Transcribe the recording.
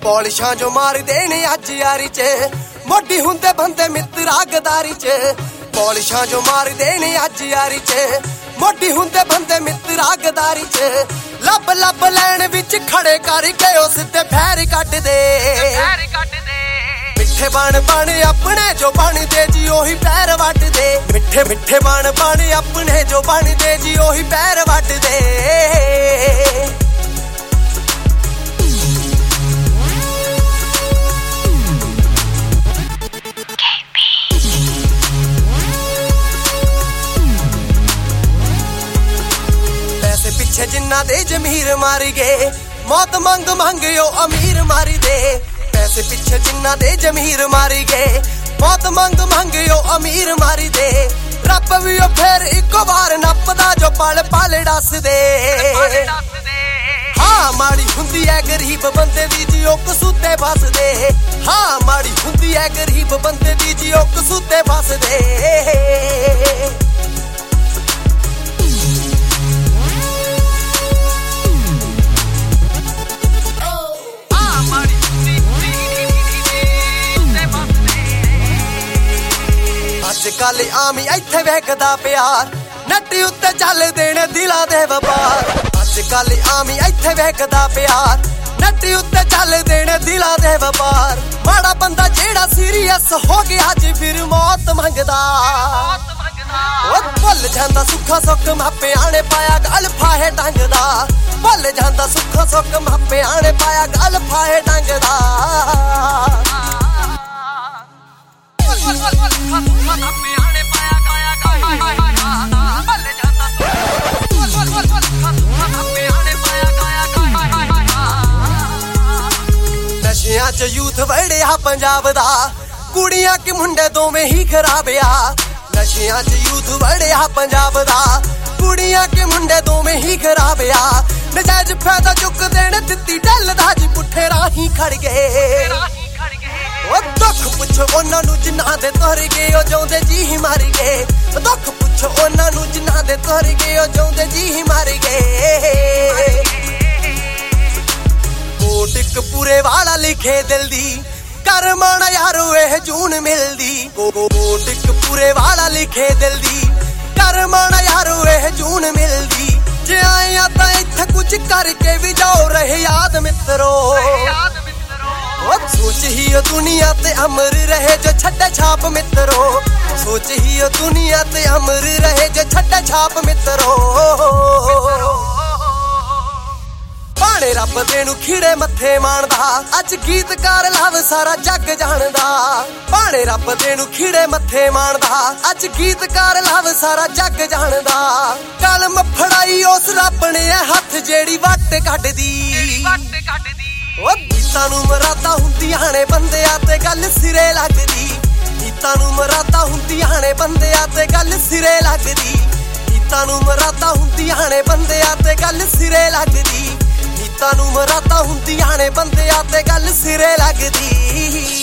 पॉलिशां जो मारदे ने अज यारी च मोडी हुंदे बंदे मित्रा गदारी च पॉलिशां जो मारदे ने अज यारी च मोडी हुंदे बंदे मित्रा गदारी च लब लब लैन विच खड़े करके उस ते फैर कट दे मिठे बन बन अपने जो बन दे जी ओही पैर वट दे मिठे मिठे बन बन अपने जो बन दे जी ओही पैर वट दे पैसे पिछे जिन्ना दे जमीर मारी गए मौत मंग मंग यो अमीर मारी दे पैसे पिछे जिन्ना दे जमीर मारी गए मौत मंग मंग यो अमीर मारी दे रब भी ओ फिर एक बार नपदा जो पल पल दस दे हाँ माड़ी हुंदी है गरीब बंदे दी जी ओ कसूते बस दे हाँ माड़ी हुंदी है गरीब बंदे दी जी ओ कसूते बस दे अजकल आमी इत्थे वेखदा प्यार नट्टी उत्ते चल देने दिलां दे व्यापार अजकल आमी इत्थे वेखदा प्यार नट्टी उत्ते चल देने दिलां दे व्यापार माड़ा बंदा जेड़ा सीरियस हो गया अज फिर मौत मंगदा ओ भुल जांदा सुखा सुख मापे आने पाया गल फाहे टंगदा भुल जांदा सुखा सुख मापे आने पाया गल फाहे टंगदा नशियां च यूथ वड़िया पंजाब दा कुड़ियां कि मुंडे दोवें ही खराब आ नशियां च यूथ वड़िया पंजाब दा कुड़ियां कि मुंडे दोवें ही खराब आ नजायज फायदा चुक देने दित्ती ढल दा जी पुठे राही खड़ गए ओ दुख पुछो उन्हां नूं जिन्हां दे तुर गए ओ जिउंदे जी ही मर गए दुख पुछो उन्हां नूं जिन्हां दे तुर गए ओ जिउंदे जी ही मर गए कोट इक पूरे वाला लिखे दिल दी कर माना यारो एह जून मिलदी कोट इक पूरे वाला लिखे दिल दी कर माना यारो एह जून मिलदी जे आया तां इत्थे कुछ करके भी जाओ रहे याद मित्रो सोच ही दुनिया ते अमर रहे जो छड्डे छाप मित्रो सोच ही दुनिया ते अमर रहे जो छड्डे छाप मित्रो पाणे रब देनू खीड़े मथे मानदा अज गीतकार लव सारा जग जानदा पाणे रब देनू खीड़े मथे मानदा अज गीतकार लव सारा जग जानदा कलम फड़ाई उस रब ने हथ जेड़ी वट कढदी ओ गीतां नूं मरादा हुंदियां ने बंदियां ते गल सिरे लगदी गीतां नूं मरादा हुंदियां ने बंदियां ते गल सिरे लगदी गीतां नूं मरादा हुंदियां ने बंदियां ते गल सिरे लगदी गीतां नूं मरादा हुंदियां ने बंदियां ते गल सिरे लगदी।